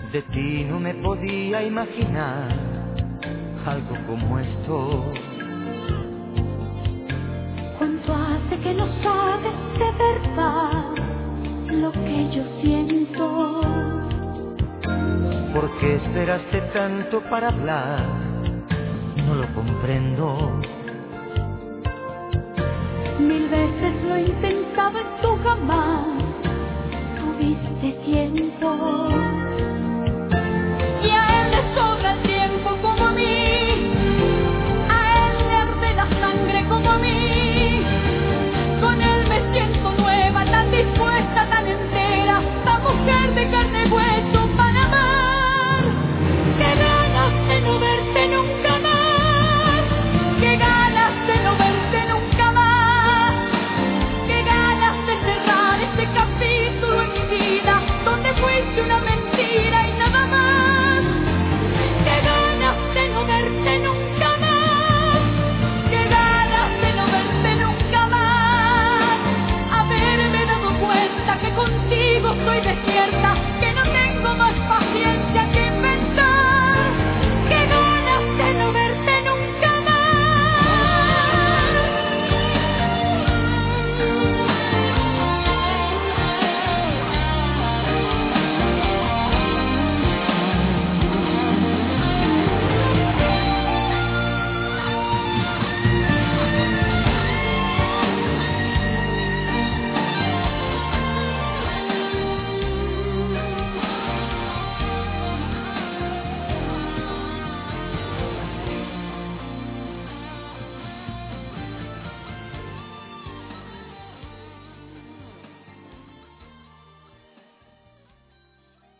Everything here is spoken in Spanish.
De ti no me podía imaginar algo como esto. ¿Cuánto hace que no sabes de verdad lo que yo siento? ¿Por qué esperaste tanto para hablar? No lo comprendo. Mil veces lo he intentado y tú jamás tuviste tiempo.